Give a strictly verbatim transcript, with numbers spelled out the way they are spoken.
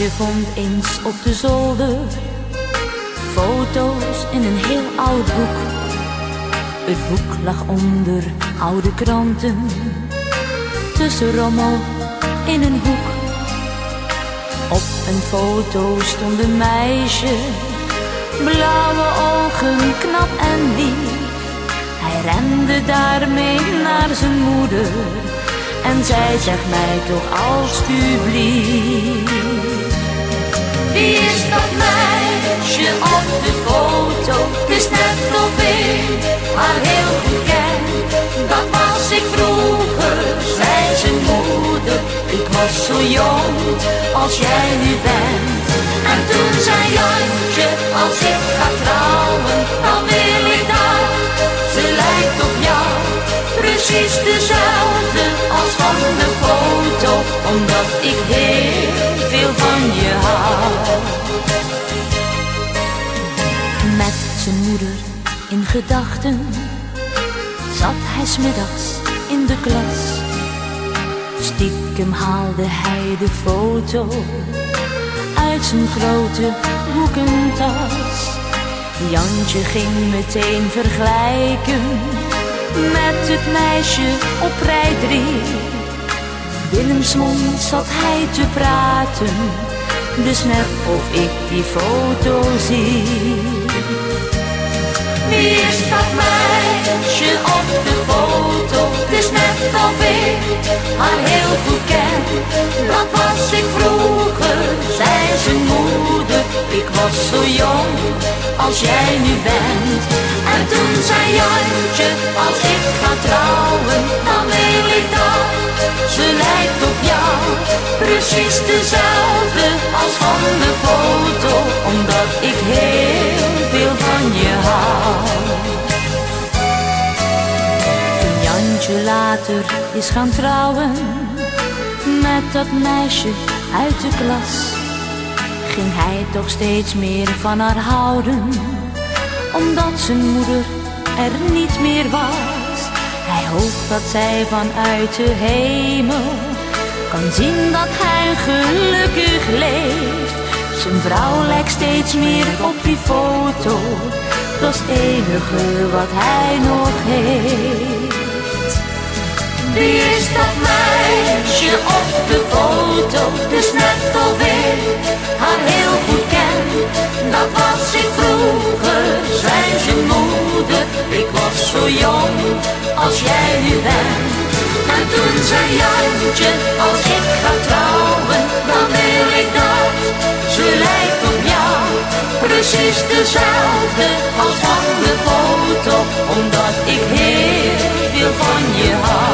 Jantje vond eens op de zolder foto's in een heel oud boek. Het boek lag onder oude kranten, tussen rommel in een hoek. Op een foto stond een meisje, blauwe ogen, knap en lief. Hij rende daarmee naar zijn moeder en zij zegt mij toch alstublieft: wie is dat meisje op de foto? Het is net of ik haar heel goed ken. Dat was ik vroeger, zei zijn moeder. Ik was zo jong als jij nu bent. En toen zei Jantje, als ik ga trouwen, dan wil ik dat ze lijkt op jou. Precies dezelfde als van de foto, omdat ik heel veel van je hou. Met zijn moeder in gedachten zat hij 's middags in de klas. Stiekem haalde hij de foto uit zijn grote boekentas. Jantje ging meteen vergelijken met het meisje op rij drie. Binnensmonds zat hij te praten, dus net of ik die foto zie. Wie is dat meisje op de foto? Het is net of ik haar heel goed ken. Dat was ik vroeger, zei zijn moeder. Ik was zo jong als jij nu bent. En toen zei Jantje, als ik ga trouwen, dan wil ik dat ze lijkt op jou. Precies dezelfde als van de foto, omdat ik heel veel van je hou. Toen Jantje later is gaan trouwen met dat meisje uit de klas, ging hij toch steeds meer van haar houden, omdat zijn moeder er niet meer was. Hij hoopt dat zij vanuit de hemel kan zien dat hij gelukkig leeft. Zijn vrouw lijkt steeds meer op die foto, dat is het enige wat hij nog heeft. Wie is dat meisje op de foto? Het is net of ik haar heel goed ken. Dat was ik vroeger, zei zijn moeder. Ik was zo jong als jij nu bent. En toen zei Jantje, als ik ga trouwen, dan wil ik dat ze lijkt op jou. Precies dezelfde als van de foto, omdat ik heel veel van je hou.